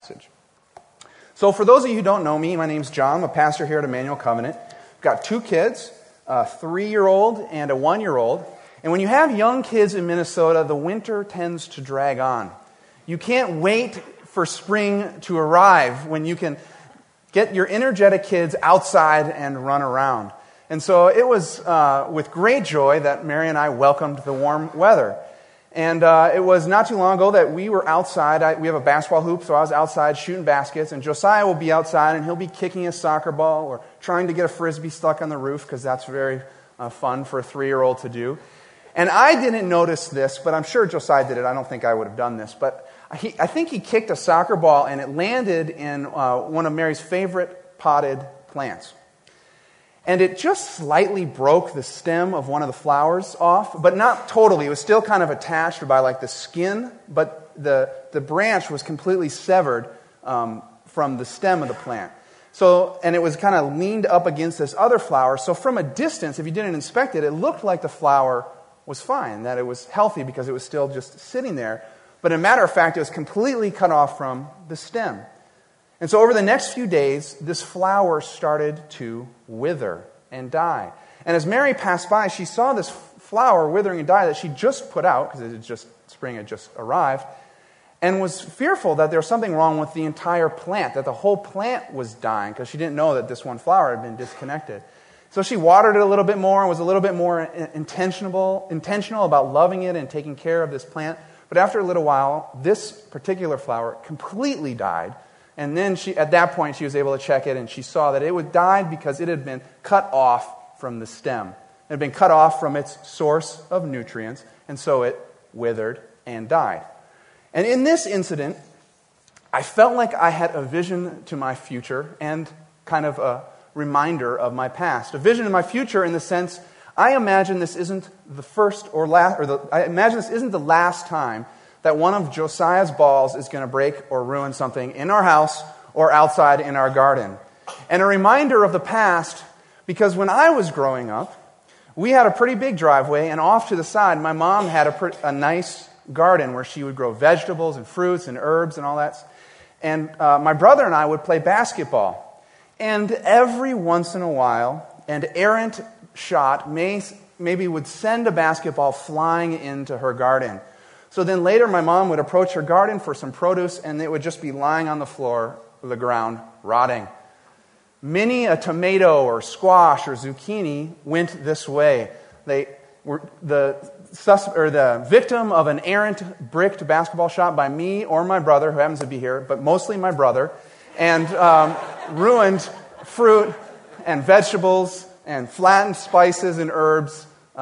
message. So for those of you who don't know me, my name's John. I'm a pastor here at Emmanuel Covenant. I've got 2 kids, a 3-year-old and a 1-year-old. And when you have young kids in Minnesota, the winter tends to drag on. You can't wait for spring to arrive when you can get your energetic kids outside and run around. And so it was with great joy that Mary and I welcomed the warm weather. And it was not too long ago that we were outside. We have a basketball hoop, so I was outside shooting baskets. And Josiah will be outside, and he'll be kicking a soccer ball or trying to get a Frisbee stuck on the roof, because that's very fun for a 3-year-old to do. And I didn't notice this, but I'm sure Josiah did it. I don't think I would have done this. But I think he kicked a soccer ball, and it landed in one of Mary's favorite potted plants. And it just slightly broke the stem of one of the flowers off, but not totally. It was still kind of attached by like the skin, but the branch was completely severed from the stem of the plant. So, and it was kind of leaned up against this other flower. So from a distance, if you didn't inspect it, it looked like the flower was fine, that it was healthy because it was still just sitting there. But as a matter of fact, it was completely cut off from the stem. And so over the next few days, this flower started to wither and die. And as Mary passed by, she saw this flower withering and die that she just put out, because spring had just arrived, and was fearful that there was something wrong with the entire plant, that the whole plant was dying, because she didn't know that this one flower had been disconnected. So she watered it a little bit more and was a little bit more intentional about loving it and taking care of this plant. But after a little while, this particular flower completely died. And then at that point, she was able to check it, and she saw that it died because it had been cut off from the stem. It had been cut off from its source of nutrients, and so it withered and died. And in this incident, I felt like I had a vision to my future and kind of a reminder of my past. A vision of my future in the sense, I imagine this isn't the first or last, I imagine this isn't the last time that one of Josiah's balls is going to break or ruin something in our house or outside in our garden. And a reminder of the past, because when I was growing up, we had a pretty big driveway, and off to the side, my mom had a nice garden where she would grow vegetables and fruits and herbs and all that. And my brother and I would play basketball. And every once in a while, an errant shot maybe would send a basketball flying into her garden. So then later my mom would approach her garden for some produce, and it would just be lying on the floor of the ground, rotting. Many a tomato or squash or zucchini went this way. They were the victim of an errant bricked basketball shot by me or my brother, who happens to be here, but mostly my brother, and ruined fruit and vegetables and flattened spices and herbs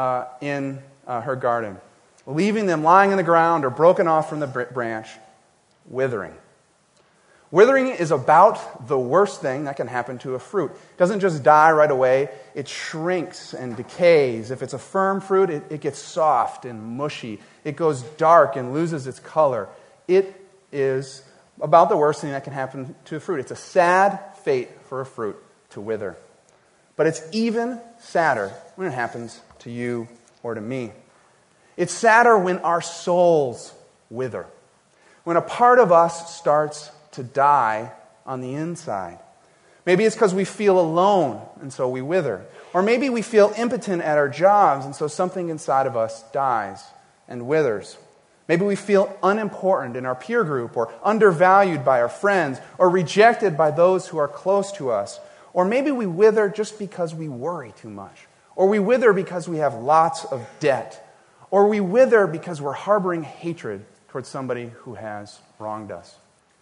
in her garden, leaving them lying in the ground or broken off from the branch, withering. Withering is about the worst thing that can happen to a fruit. It doesn't just die right away, it shrinks and decays. If it's a firm fruit, it gets soft and mushy. It goes dark and loses its color. It is about the worst thing that can happen to a fruit. It's a sad fate for a fruit to wither. But it's even sadder when it happens to you or to me. It's sadder when our souls wither, when a part of us starts to die on the inside. Maybe it's because we feel alone, and so we wither. Or maybe we feel impotent at our jobs, and so something inside of us dies and withers. Maybe we feel unimportant in our peer group, or undervalued by our friends, or rejected by those who are close to us. Or maybe we wither just because we worry too much. Or we wither because we have lots of debt. Or we wither because we're harboring hatred towards somebody who has wronged us.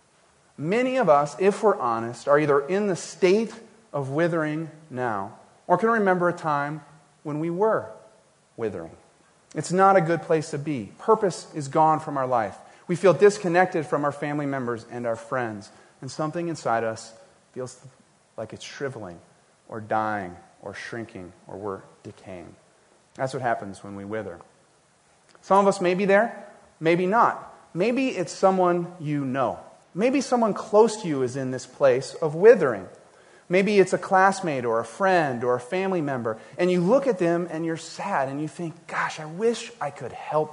Many of us, if we're honest, are either in the state of withering now, or can remember a time when we were withering. It's not a good place to be. Purpose is gone from our life. We feel disconnected from our family members and our friends, and something inside us feels like it's shriveling, or dying, or shrinking, or we're decaying. That's what happens when we wither. Some of us may be there, maybe not. Maybe it's someone you know. Maybe someone close to you is in this place of withering. Maybe it's a classmate or a friend or a family member, and you look at them and you're sad and you think, gosh, I wish I could help them.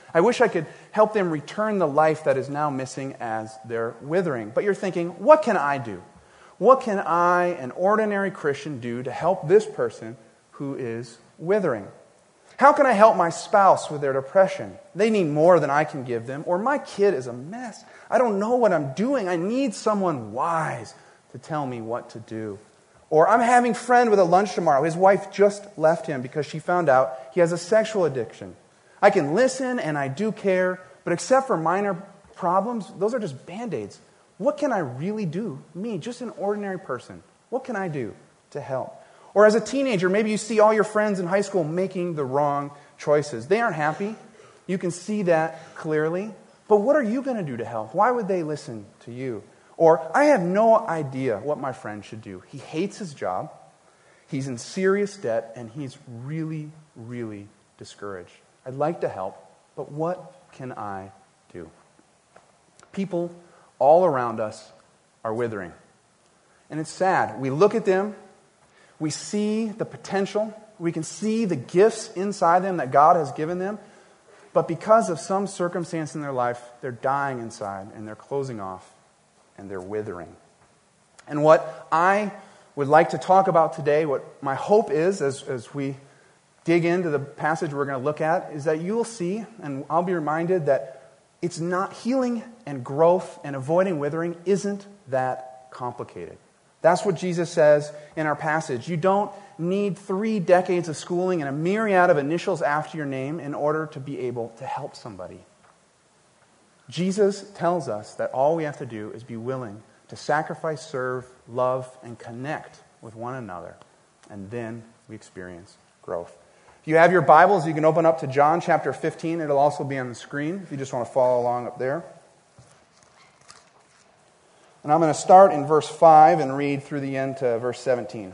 I wish I could help them return the life that is now missing as they're withering. But you're thinking, what can I do? What can I, an ordinary Christian, do to help this person who is withering? How can I help my spouse with their depression? They need more than I can give them. Or my kid is a mess. I don't know what I'm doing. I need someone wise to tell me what to do. Or I'm having a friend with a lunch tomorrow. His wife just left him because she found out he has a sexual addiction. I can listen and I do care, but except for minor problems, those are just Band-Aids. What can I really do? Me, just an ordinary person. What can I do to help? Or as a teenager, maybe you see all your friends in high school making the wrong choices. They aren't happy. You can see that clearly. But what are you going to do to help? Why would they listen to you? Or, I have no idea what my friend should do. He hates his job. He's in serious debt, and he's really, really discouraged. I'd like to help, but what can I do? People all around us are withering. And it's sad. We look at them. We see the potential. We can see the gifts inside them that God has given them. But because of some circumstance in their life, they're dying inside and they're closing off and they're withering. And what I would like to talk about today, what my hope is as we dig into the passage we're going to look at, is that you will see, and I'll be reminded that it's not healing and growth and avoiding withering isn't that complicated. That's what Jesus says in our passage. You don't need 3 decades of schooling and a myriad of initials after your name in order to be able to help somebody. Jesus tells us that all we have to do is be willing to sacrifice, serve, love, and connect with one another. And then we experience growth. If you have your Bibles, you can open up to John chapter 15. It'll also be on the screen if you just want to follow along up there. And I'm going to start in verse 5 and read through the end to verse 17.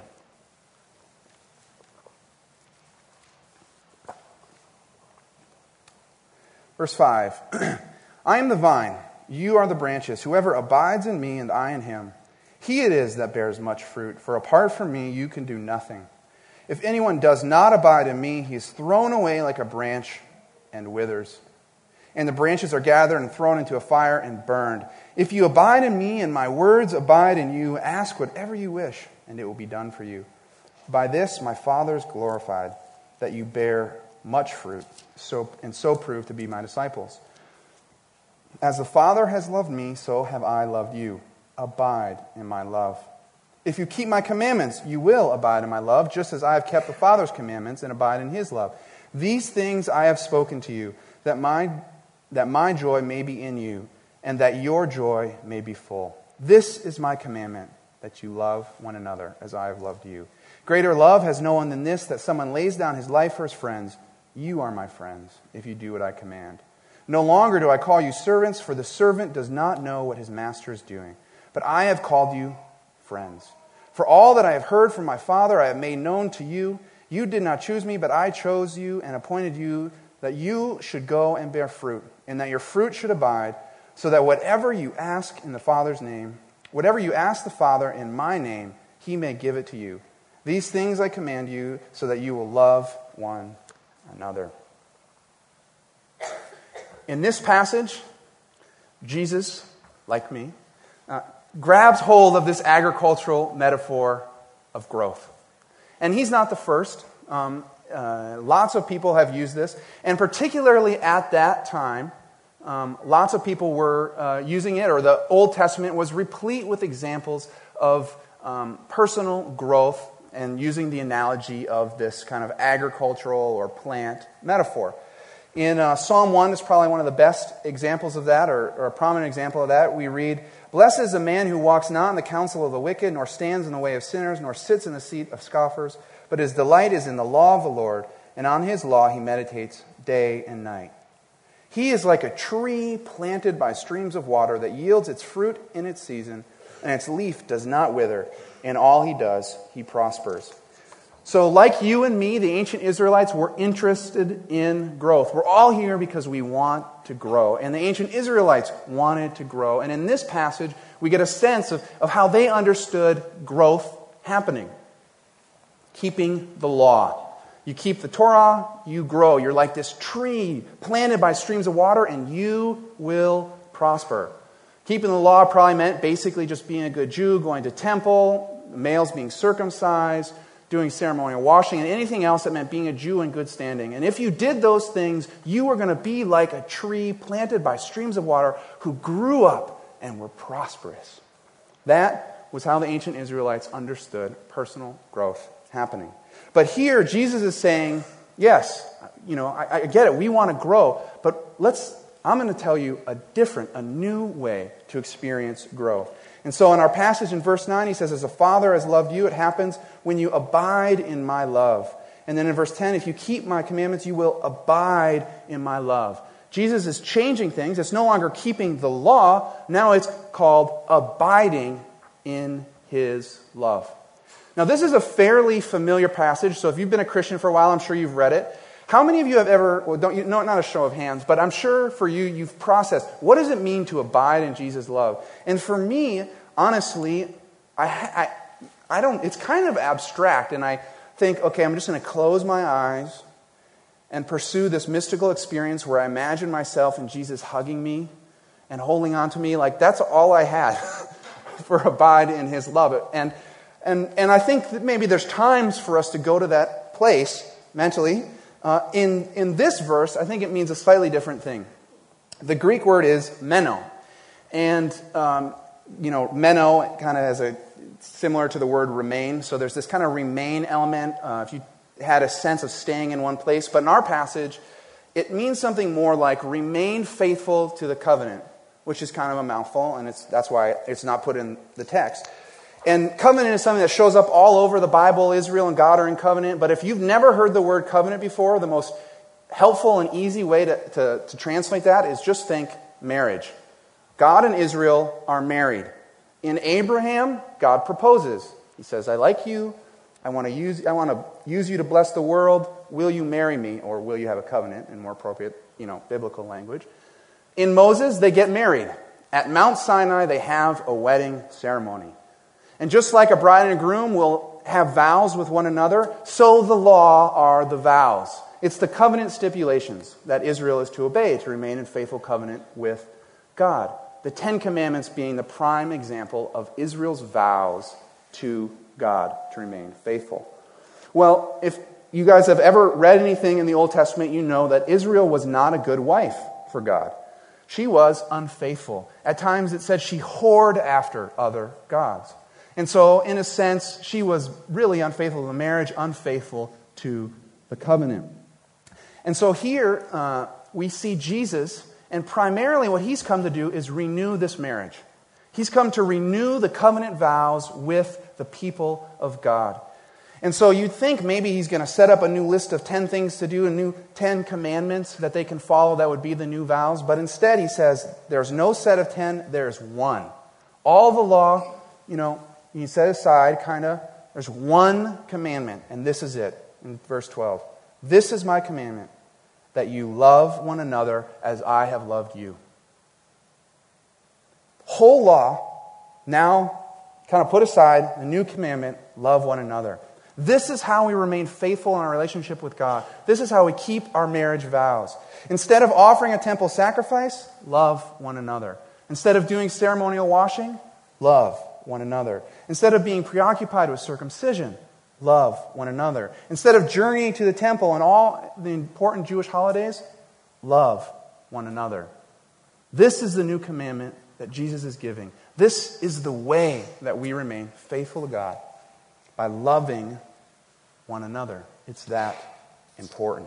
Verse 5. I am the vine, you are the branches. Whoever abides in me and I in him, he it is that bears much fruit. For apart from me you can do nothing. If anyone does not abide in me, he is thrown away like a branch and withers. And the branches are gathered and thrown into a fire and burned. If you abide in me and my words abide in you, ask whatever you wish, and it will be done for you. By this my Father is glorified, that you bear much fruit, so prove to be my disciples. As the Father has loved me, so have I loved you. Abide in my love. If you keep my commandments, you will abide in my love, just as I have kept the Father's commandments and abide in his love. These things I have spoken to you, that my joy may be in you, and that your joy may be full. This is my commandment, that you love one another as I have loved you. Greater love has no one than this, that someone lays down his life for his friends. You are my friends, if you do what I command. No longer do I call you servants, for the servant does not know what his master is doing. But I have called you friends. For all that I have heard from my Father I have made known to you. You did not choose me, but I chose you and appointed you that you should go and bear fruit, and that your fruit should abide, so that whatever you ask in the Father's name, whatever you ask the Father in my name, he may give it to you. These things I command you, so that you will love one another. In this passage, Jesus, like me, grabs hold of this agricultural metaphor of growth. And he's not the first. Lots of people have used this, and particularly at that time, lots of people were using it, or the Old Testament was replete with examples of personal growth and using the analogy of this kind of agricultural or plant metaphor. In Psalm 1 is probably one of the best examples of that, or a prominent example of that. We read, "Blessed is the man who walks not in the counsel of the wicked, nor stands in the way of sinners, nor sits in the seat of scoffers, but his delight is in the law of the Lord, and on his law he meditates day and night. He is like a tree planted by streams of water that yields its fruit in its season, and its leaf does not wither. In all he does, he prospers." So like you and me, the ancient Israelites were interested in growth. We're all here because we want to grow. And the ancient Israelites wanted to grow. And in this passage, we get a sense of how they understood growth happening. Keeping the law. You keep the Torah, you grow. You're like this tree planted by streams of water, and you will prosper. Keeping the law probably meant basically just being a good Jew, going to temple, males being circumcised, doing ceremonial washing, and anything else that meant being a Jew in good standing. And if you did those things, you were going to be like a tree planted by streams of water who grew up and were prosperous. That was how the ancient Israelites understood personal growth happening. But here, Jesus is saying, yes, I get it, we want to grow, but I'm going to tell you a new way to experience growth. And so in our passage in verse 9, he says, as a father has loved you, it happens when you abide in my love. And then in verse 10, if you keep my commandments, you will abide in my love. Jesus is changing things. It's no longer keeping the law. Now it's called abiding in his love. Now this is a fairly familiar passage, so if you've been a Christian for a while, I'm sure you've read it. How many of you have ever, not a show of hands, but I'm sure for you, you've processed, what does it mean to abide in Jesus' love? And for me, honestly, I don't, it's kind of abstract, and I think, okay, I'm just going to close my eyes and pursue this mystical experience where I imagine myself and Jesus hugging me and holding on to me. Like, that's all I had for abide in his love. And I think that maybe there's times for us to go to that place mentally. In this verse, I think it means a slightly different thing. The Greek word is meno. And, meno kind of has similar to the word remain. So there's this kind of remain element. If you had a sense of staying in one place. But in our passage, it means something more like remain faithful to the covenant, which is kind of a mouthful, and that's why it's not put in the text. And covenant is something that shows up all over the Bible. Israel and God are in covenant. But if you've never heard the word covenant before, the most helpful and easy way to translate that is just think marriage. God and Israel are married. In Abraham, God proposes. He says, I like you. I want to use you to bless the world. Will you marry me? Or will you have a covenant in more appropriate, biblical language. In Moses, they get married. At Mount Sinai, they have a wedding ceremony. And just like a bride and a groom will have vows with one another, so the law are the vows. It's the covenant stipulations that Israel is to obey to remain in faithful covenant with God. The Ten Commandments being the prime example of Israel's vows to God to remain faithful. Well, if you guys have ever read anything in the Old Testament, you know that Israel was not a good wife for God. She was unfaithful. At times it said she whored after other gods. And so, in a sense, she was really unfaithful to the marriage, unfaithful to the covenant. And so here we see Jesus, and primarily what he's come to do is renew this marriage. He's come to renew the covenant vows with the people of God. And so you'd think maybe he's going to set up a new list of 10 things to do, a new 10 commandments that they can follow that would be the new vows. But instead he says, there's no set of 10, there's one. All the law, you set aside, there's one commandment, and this is it, in verse 12. This is my commandment, that you love one another as I have loved you. Whole law, now kind of put aside, the new commandment, love one another. This is how we remain faithful in our relationship with God. This is how we keep our marriage vows. Instead of offering a temple sacrifice, love one another. Instead of doing ceremonial washing, love one another. Instead of being preoccupied with circumcision, love one another. Instead of journeying to the temple and all the important Jewish holidays, love one another. This is the new commandment that Jesus is giving. This is the way that we remain faithful to God, by loving one another. It's that important.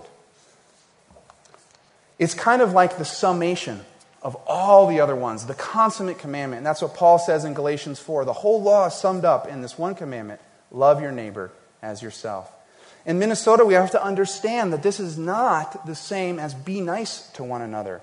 It's kind of like the summation of all the other ones, the consummate commandment. And that's what Paul says in Galatians 4. The whole law is summed up in this one commandment: love your neighbor as yourself. In Minnesota, we have to understand that this is not the same as be nice to one another.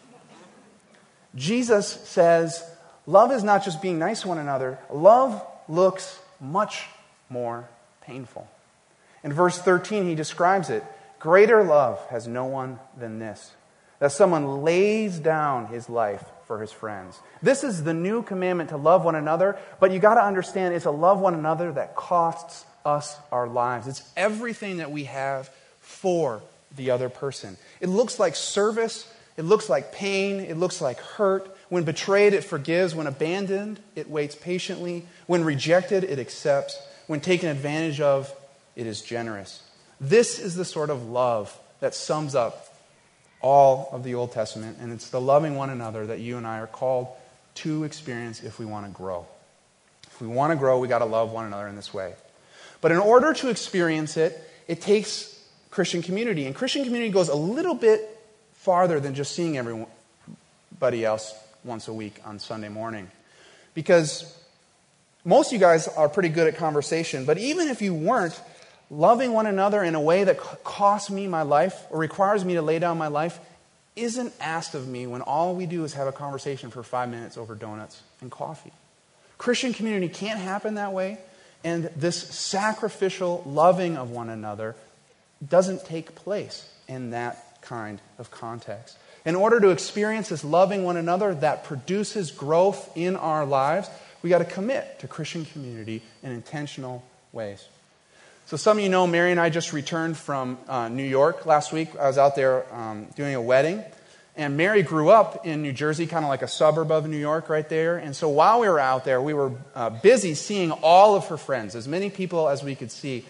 Jesus says, love is not just being nice to one another. Love looks much more painful. In verse 13, he describes it. Greater love has no one than this, that someone lays down his life for his friends. This is the new commandment, to love one another, but you got to understand it's a love one another that costs us our lives. It's everything that we have for the other person. It looks like service. It looks like pain. It looks like hurt. When betrayed, it forgives. When abandoned, it waits patiently. When rejected, it accepts. When taken advantage of, it is generous. This is the sort of love that sums up all of the Old Testament, and it's the loving one another that you and I are called to experience if we want to grow. If we want to grow, we got to love one another in this way. But in order to experience it, it takes Christian community. And Christian community goes a little bit farther than just seeing everybody else once a week on Sunday morning. Because most of you guys are pretty good at conversation, but even if you weren't, loving one another in a way that costs me my life or requires me to lay down my life isn't asked of me when all we do is have a conversation for 5 minutes over donuts and coffee. Christian community can't happen that way, and this sacrificial loving of one another doesn't take place in that kind of context. In order to experience this loving one another that produces growth in our lives, we got to commit to Christian community in intentional ways. So some of you know, Mary and I just returned from New York last week. I was out there doing a wedding. And Mary grew up in New Jersey, kind of like a suburb of New York right there. And so while we were out there, we were busy seeing all of her friends, as many people as we could see.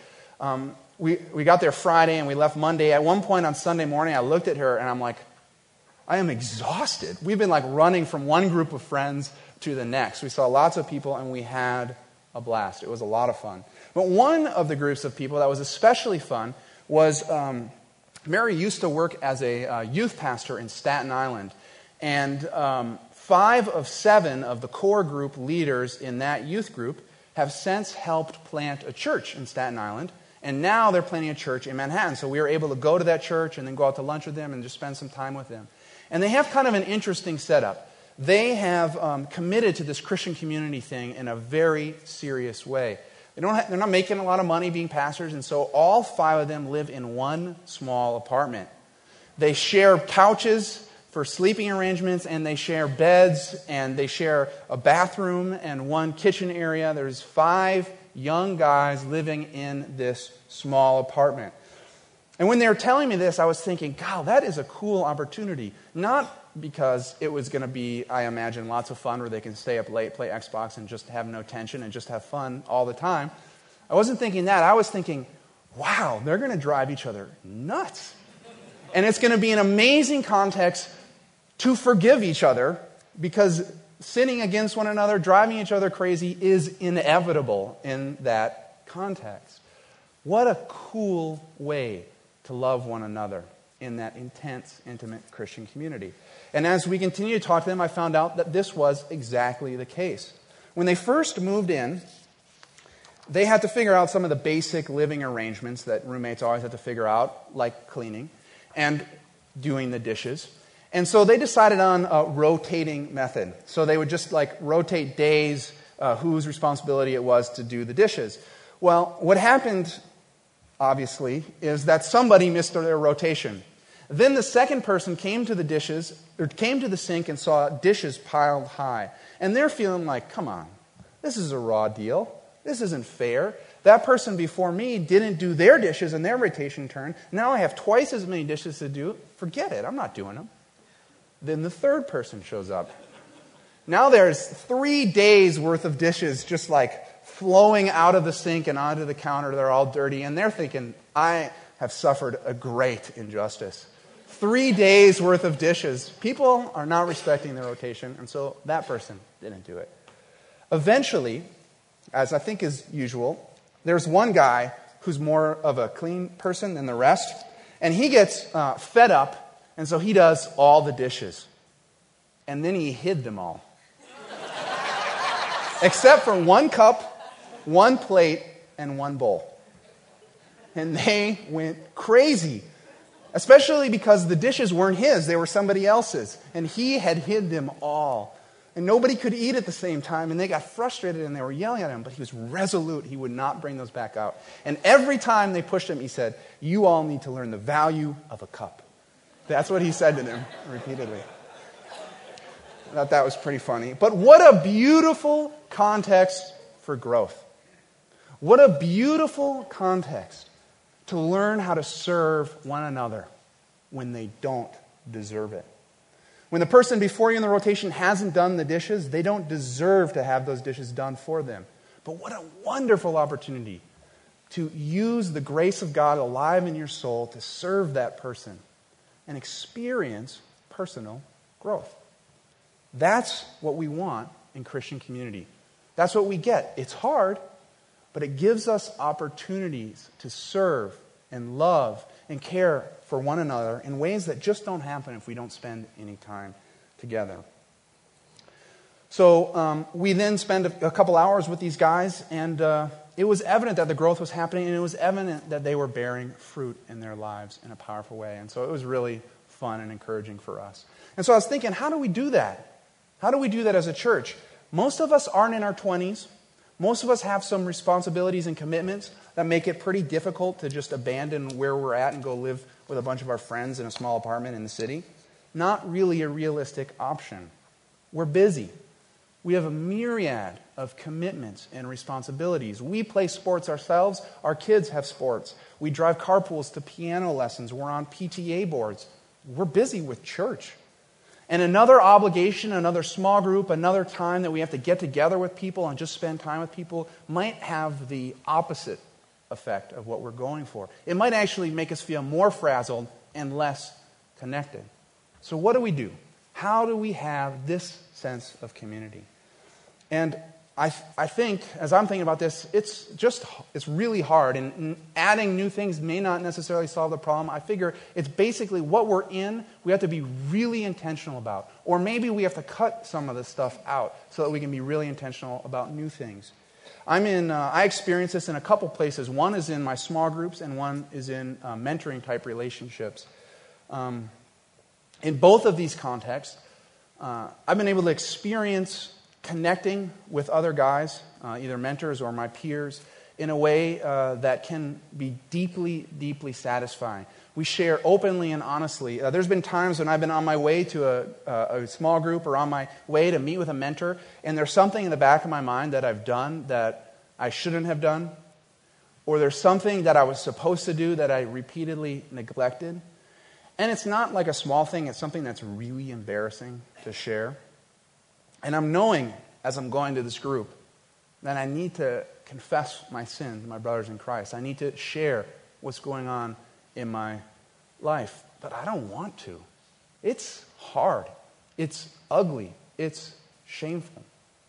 We got there Friday and we left Monday. At one point on Sunday morning, I looked at her and I'm like, I am exhausted. We've been like running from one group of friends to the next. We saw lots of people and we had a blast. It was a lot of fun. But one of the groups of people that was especially fun was Mary used to work as a youth pastor in Staten Island. And 5 of 7 of the core group leaders in that youth group have since helped plant a church in Staten Island. And now they're planting a church in Manhattan. So we were able to go to that church and then go out to lunch with them and just spend some time with them. And they have kind of an interesting setup. They have committed to this Christian community thing in a very serious way. They're not making a lot of money being pastors, and so all 5 of them live in one small apartment. They share couches for sleeping arrangements, and they share beds, and they share a bathroom and one kitchen area. There's 5 young guys living in this small apartment. And when they were telling me this, I was thinking, God, that is a cool opportunity. Not because it was going to be, I imagine, lots of fun where they can stay up late, play Xbox, and just have no tension and just have fun all the time. I wasn't thinking that. I was thinking, wow, they're going to drive each other nuts. And it's going to be an amazing context to forgive each other because sinning against one another, driving each other crazy is inevitable in that context. What a cool way to love one another in that intense, intimate Christian community. And as we continue to talk to them, I found out that this was exactly the case. When they first moved in, they had to figure out some of the basic living arrangements that roommates always have to figure out, like cleaning and doing the dishes. And so they decided on a rotating method. So they would just like rotate days, whose responsibility it was to do the dishes. Well, what happened, obviously, is that somebody missed their rotation. Then the second person came to the sink and saw dishes piled high. And they're feeling like, come on, this is a raw deal. This isn't fair. That person before me didn't do their dishes in their rotation turn. Now I have twice as many dishes to do. Forget it, I'm not doing them. Then the third person shows up. Now there's 3 days worth of dishes just like flowing out of the sink and onto the counter. They're all dirty. And they're thinking, I have suffered a great injustice. 3 days worth of dishes. People are not respecting their rotation, and so that person didn't do it. Eventually, as I think is usual, there's one guy who's more of a clean person than the rest, and he gets fed up, and so he does all the dishes. And then he hid them all. Except for 1 cup, 1 plate, and 1 bowl. And they went crazy. Especially because the dishes weren't his, they were somebody else's. And he had hid them all. And nobody could eat at the same time, and they got frustrated and they were yelling at him, but he was resolute. He would not bring those back out. And every time they pushed him, he said, you all need to learn the value of a cup. That's what he said to them repeatedly. I thought that was pretty funny. But what a beautiful context for growth. What a beautiful context to learn how to serve one another when they don't deserve it. When the person before you in the rotation hasn't done the dishes, they don't deserve to have those dishes done for them. But what a wonderful opportunity to use the grace of God alive in your soul to serve that person and experience personal growth. That's what we want in Christian community. That's what we get. It's hard, but it gives us opportunities to serve and love and care for one another in ways that just don't happen if we don't spend any time together. So we then spend a couple hours with these guys, and it was evident that the growth was happening, and it was evident that they were bearing fruit in their lives in a powerful way. And so it was really fun and encouraging for us. And so I was thinking, how do we do that? How do we do that as a church? Most of us aren't in our 20s. Most of us have some responsibilities and commitments that make it pretty difficult to just abandon where we're at and go live with a bunch of our friends in a small apartment in the city. Not really a realistic option. We're busy. We have a myriad of commitments and responsibilities. We play sports ourselves. Our kids have sports. We drive carpools to piano lessons. We're on PTA boards. We're busy with church. And another obligation, another small group, another time that we have to get together with people and just spend time with people might have the opposite effect of what we're going for. It might actually make us feel more frazzled and less connected. So what do? How do we have this sense of community? And I think, as I'm thinking about this, it's really hard. And adding new things may not necessarily solve the problem. I figure it's basically what we're in, we have to be really intentional about. Or maybe we have to cut some of this stuff out so that we can be really intentional about new things. I experience this in a couple places. One is in my small groups, and one is in mentoring type relationships. In both of these contexts, I've been able to experience connecting with other guys, either mentors or my peers, in a way that can be deeply, deeply satisfying. We share openly and honestly. There's been times when I've been on my way to a small group or on my way to meet with a mentor, and there's something in the back of my mind that I've done that I shouldn't have done, or there's something that I was supposed to do that I repeatedly neglected. And it's not like a small thing, it's something that's really embarrassing to share. And I'm knowing, as I'm going to this group, that I need to confess my sin to my brothers in Christ. I need to share what's going on in my life. But I don't want to. It's hard. It's ugly. It's shameful.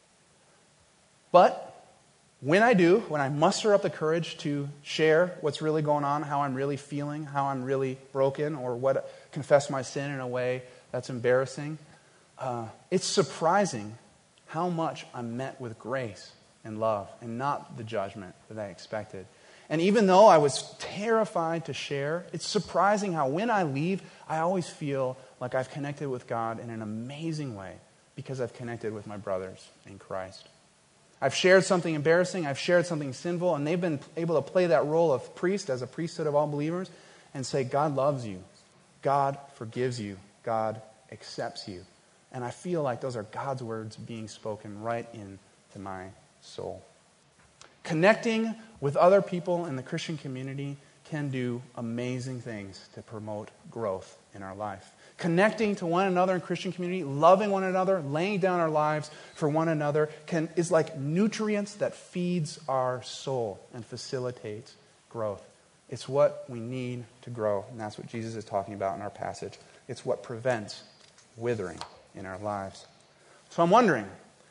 But when I do, when I muster up the courage to share what's really going on, how I'm really feeling, how I'm really broken, or confess my sin in a way that's embarrassing, it's surprising how much I'm met with grace and love and not the judgment that I expected. And even though I was terrified to share, it's surprising how when I leave, I always feel like I've connected with God in an amazing way because I've connected with my brothers in Christ. I've shared something embarrassing, I've shared something sinful, and they've been able to play that role of priest as a priesthood of all believers and say, God loves you, God forgives you, God accepts you. And I feel like those are God's words being spoken right into my soul. Connecting with other people in the Christian community can do amazing things to promote growth in our life. Connecting to one another in Christian community, loving one another, laying down our lives for one another is like nutrients that feeds our soul and facilitates growth. It's what we need to grow, and that's what Jesus is talking about in our passage. It's what prevents withering in our lives. So I'm wondering,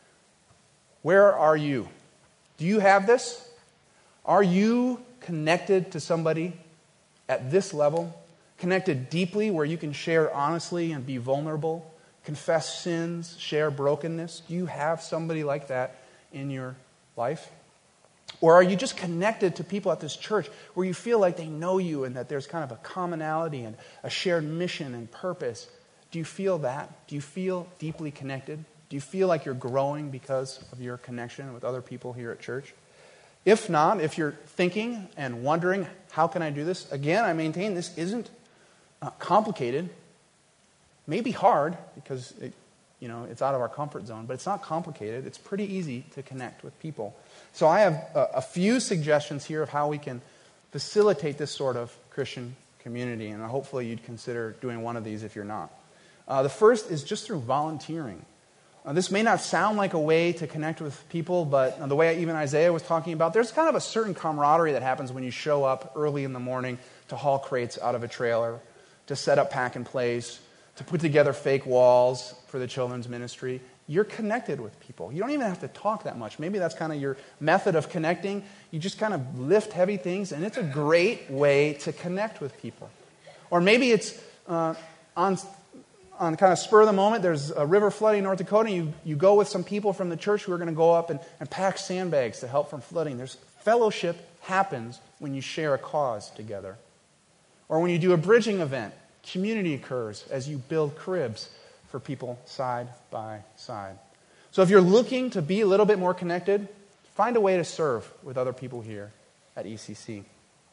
where are you? Do you have this? Are you connected to somebody at this level? Connected deeply where you can share honestly and be vulnerable, confess sins, share brokenness? Do you have somebody like that in your life? Or are you just connected to people at this church where you feel like they know you and that there's kind of a commonality and a shared mission and purpose? Do you feel that? Do you feel deeply connected? Do you feel like you're growing because of your connection with other people here at church? If not, if you're thinking and wondering, how can I do this? Again, I maintain this isn't complicated. Maybe hard because it's out of our comfort zone, but it's not complicated. It's pretty easy to connect with people. So I have a few suggestions here of how we can facilitate this sort of Christian community. And hopefully you'd consider doing one of these if you're not. The first is just through volunteering. This may not sound like a way to connect with people, but the way even Isaiah was talking about, there's kind of a certain camaraderie that happens when you show up early in the morning to haul crates out of a trailer, to set up pack and plays, to put together fake walls for the children's ministry. You're connected with people. You don't even have to talk that much. Maybe that's kind of your method of connecting. You just kind of lift heavy things, and it's a great way to connect with people. Or maybe it's on kind of spur of the moment, there's a river flooding in North Dakota, and you go with some people from the church who are going to go up and pack sandbags to help from flooding. There's fellowship happens when you share a cause together. Or when you do a bridging event, community occurs as you build cribs for people side by side. So if you're looking to be a little bit more connected, find a way to serve with other people here at ECC.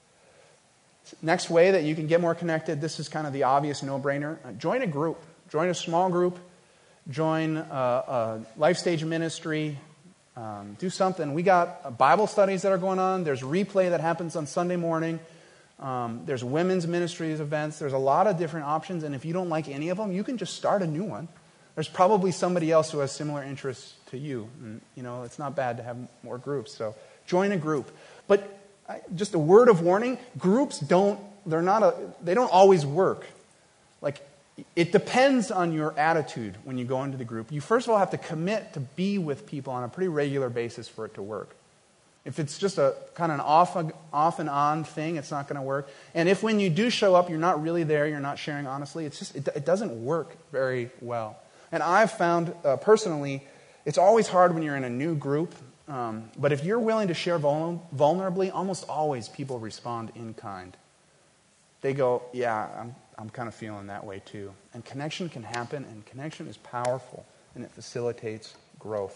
Next way that you can get more connected, this is kind of the obvious no-brainer. Join a group. Join a small group. Join a life stage ministry. Do something. We got Bible studies that are going on. There's replay that happens on Sunday morning. There's women's ministries events. There's a lot of different options, and if you don't like any of them, you can just start a new one. There's probably somebody else who has similar interests to you. And, it's not bad to have more groups. So join a group. But just a word of warning, groups they don't always work. Like, it depends on your attitude when you go into the group. You first of all have to commit to be with people on a pretty regular basis for it to work. If it's just a kind of an off and on thing, it's not going to work. And if when you do show up, you're not really there, you're not sharing honestly, it doesn't work very well. And I've found personally, it's always hard when you're in a new group. But if you're willing to share vulnerably, almost always people respond in kind. They go, yeah, I'm kind of feeling that way too. And connection can happen, and connection is powerful, and it facilitates growth.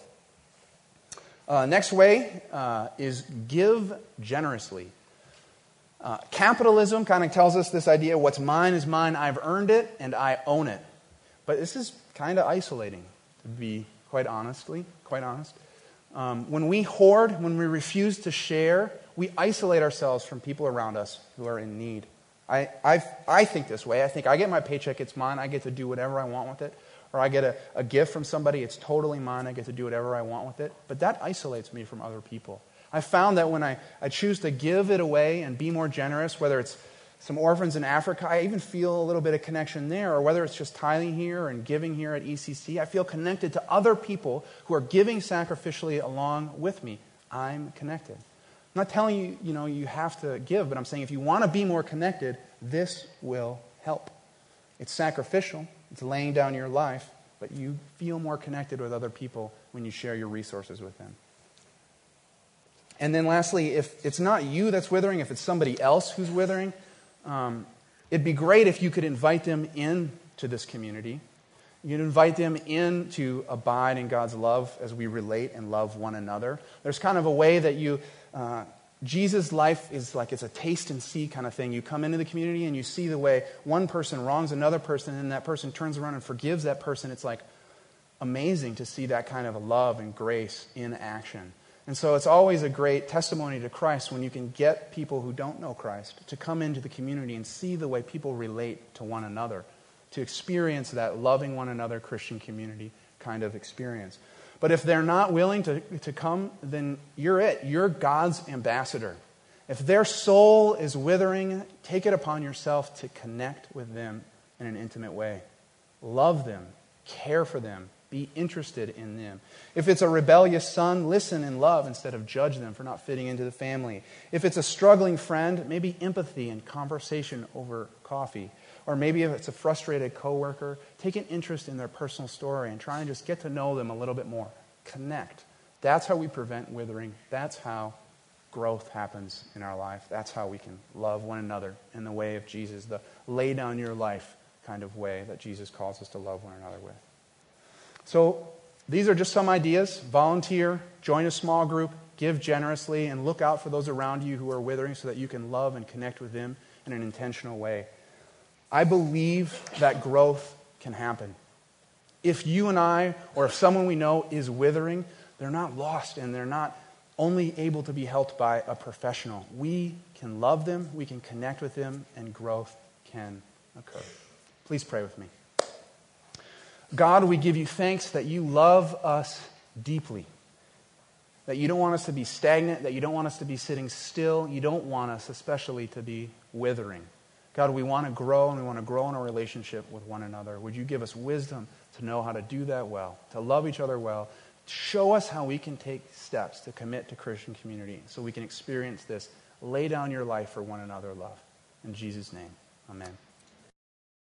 Next way is give generously. Capitalism kind of tells us this idea, what's mine is mine, I've earned it, and I own it. But this is kind of isolating, to be quite honest. When we hoard, when we refuse to share, we isolate ourselves from people around us who are in need. I think this way. I think I get my paycheck, it's mine, I get to do whatever I want with it. Or I get a gift from somebody, it's totally mine, I get to do whatever I want with it. But that isolates me from other people. I found that when I choose to give it away and be more generous, whether it's some orphans in Africa, I even feel a little bit of connection there. Or whether it's just tithing here and giving here at ECC, I feel connected to other people who are giving sacrificially along with me. I'm connected. I'm not telling you, you have to give, but I'm saying if you want to be more connected, this will help. It's sacrificial. It's laying down your life, but you feel more connected with other people when you share your resources with them. And then lastly, if it's not you that's withering, if it's somebody else who's withering, it'd be great if you could invite them into this community. You'd invite them in to abide in God's love as we relate and love one another. There's kind of a way that Jesus' life is like it's a taste and see kind of thing. You come into the community and you see the way one person wrongs another person, and that person turns around and forgives that person. It's like amazing to see that kind of love and grace in action. And so it's always a great testimony to Christ when you can get people who don't know Christ to come into the community and see the way people relate to one another, to experience that loving one another Christian community kind of experience. But if they're not willing to come, then you're it. You're God's ambassador. If their soul is withering, take it upon yourself to connect with them in an intimate way. Love them. Care for them. Be interested in them. If it's a rebellious son, listen and love instead of judge them for not fitting into the family. If it's a struggling friend, maybe empathy and conversation over coffee. Or maybe if it's a frustrated coworker, take an interest in their personal story and try and just get to know them a little bit more. Connect. That's how we prevent withering. That's how growth happens in our life. That's how we can love one another in the way of Jesus, the lay down your life kind of way that Jesus calls us to love one another with. So these are just some ideas. Volunteer, join a small group, give generously, and look out for those around you who are withering so that you can love and connect with them in an intentional way. I believe that growth can happen. If you and I, or if someone we know is withering, they're not lost and they're not only able to be helped by a professional. We can love them, we can connect with them, and growth can occur. Please pray with me. God, we give you thanks that you love us deeply, that you don't want us to be stagnant, that you don't want us to be sitting still, you don't want us especially to be withering. God, we want to grow, and we want to grow in our relationship with one another. Would you give us wisdom to know how to do that well, to love each other well, show us how we can take steps to commit to Christian community so we can experience this. Lay down your life for one another love. In Jesus' name, amen.